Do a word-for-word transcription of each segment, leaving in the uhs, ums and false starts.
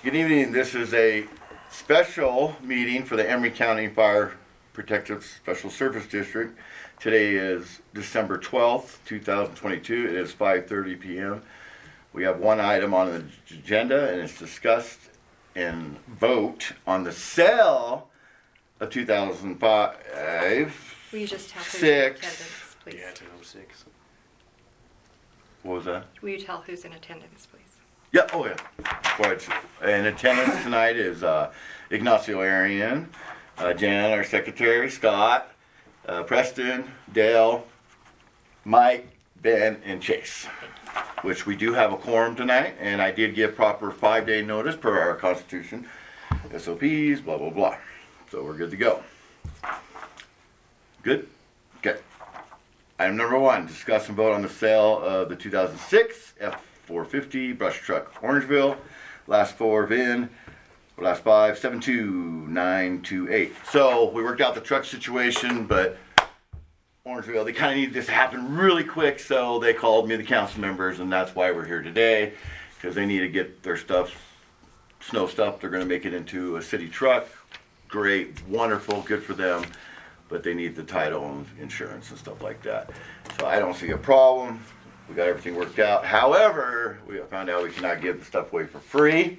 Good evening. This is a special meeting for the Emery County Fire Protective Special Service District. Today is December twelfth, two thousand twenty-two. It is five thirty p.m. We have one item on the agenda, and it's discussed and vote on the sale of two thousand five. Will you just tell who's Six. in attendance, please? Yeah, two oh six. What was that? Will you tell who's in attendance, please? Yeah, oh yeah. Right. In attendance tonight is uh, Ignacio Arian, uh, Jan, our secretary, Scott, uh, Preston, Dale, Mike, Ben, and Chase. Which we do have a quorum tonight, and I did give proper five-day notice per our Constitution, S O Ps, blah, blah, blah. So we're good to go. Good? Okay. Item number one, discuss and vote on the sale of the two thousand six F four fifty brush truck Orangeville. Last four V I N, last five, seven two nine two eight. So we worked out the truck situation, but Orangeville, they kind of needed this to happen really quick, so they called me, the council members, and that's why we're here today, because they need to get their stuff, snow stuff. They're going to make it into a city truck. Great, wonderful, good for them, but they need the title and insurance and stuff like that. So I don't see a problem. We got everything worked out. However, we found out we cannot give the stuff away for free.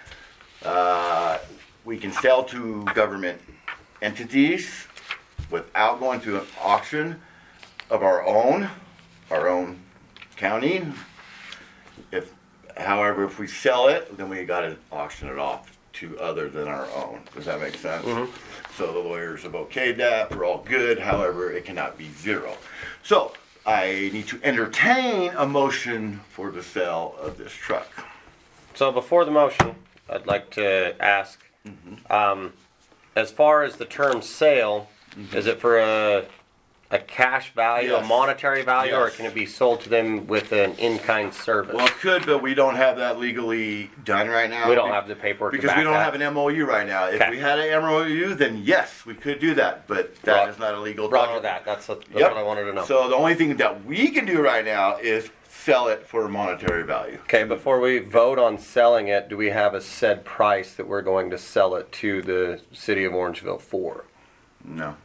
Uh, we can sell to government entities without going to an auction of our own, our own county. If, however, if we sell it, then we got to auction it off to other than our own. Does that make sense? Mm-hmm. So the lawyers have okayed that. We're all good. However, it cannot be zero. So I need to entertain a motion for the sale of this truck. So before the motion, I'd like to ask, Mm-hmm. um, as far as the term sale, mm-hmm. is it for a a cash value, Yes. a monetary value, or Yes. can it be sold to them with an in-kind service? Well, it could, but we don't have that legally done right now. we don't have the paperwork Because to back we don't that. have an M O U right now. If Okay. we had an M O U, then yes, we could do that. But that Roger- is not a legal Roger document. that. That's, what, that's Yep. what I wanted to know. So the only thing that we can do right now is sell it for a monetary value. Okay, before we vote on selling it, do we have a said price that we're going to sell it to the city of Orangeville for? No.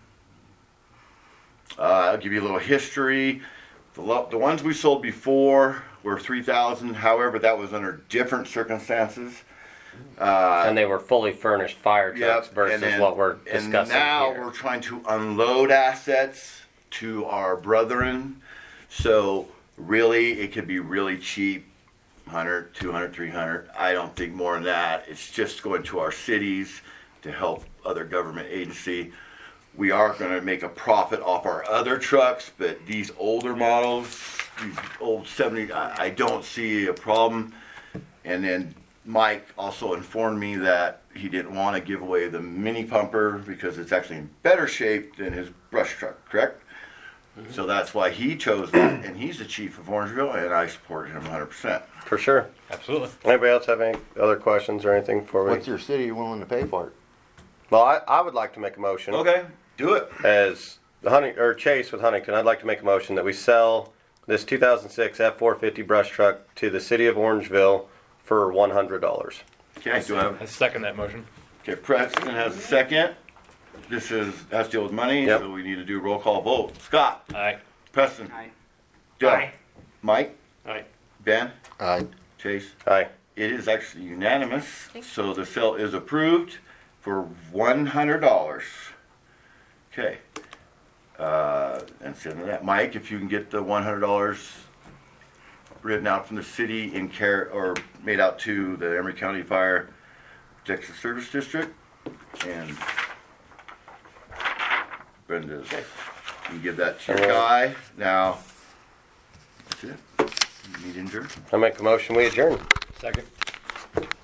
Uh, I'll give you a little history. The, lo- the ones we sold before were three thousand dollars. However, that was under different circumstances. Uh, And they were fully furnished fire trucks Yep, versus and then- what we're discussing And now here. we're trying to unload assets to our brethren. So really, it could be really cheap, one hundred, two hundred, three hundred. I don't think more than that. It's just going to our cities to help other government agency. We are going to make a profit off our other trucks, but these older models, these old seventy, I, I don't see a problem. And then Mike also informed me that he didn't want to give away the mini pumper because it's actually in better shape than his brush truck, correct? Mm-hmm. So that's why he chose that, and he's the chief of Orangeville, and I support him one hundred percent. For sure. Absolutely. Anybody else have any other questions or anything before we? What's your city willing to pay for it? Well, I, I would like to make a motion. Okay, do it. As the Hunting or Chase with Huntington, I'd like to make a motion that we sell this two thousand six F four fifty brush truck to the city of Orangeville for one hundred dollars. Okay, do I have, I second that motion. okay, Preston has a second. This is, has to deal with money, Yep. so we need to do a roll call vote. Scott, Aye. Preston, Aye. Dale, Aye. Mike, Aye. Ben, Aye. Chase. Aye. It is actually unanimous, Thank you. so the sale is approved for one hundred dollars. Okay. Uh, and send that. Mike, if you can get the one hundred dollars written out from the city in care or made out to the Emery County Fire Protective Service District, and Brenda's. You can give that to your guy. Now, that's it. Meeting adjourned. I make a motion we adjourn. Second.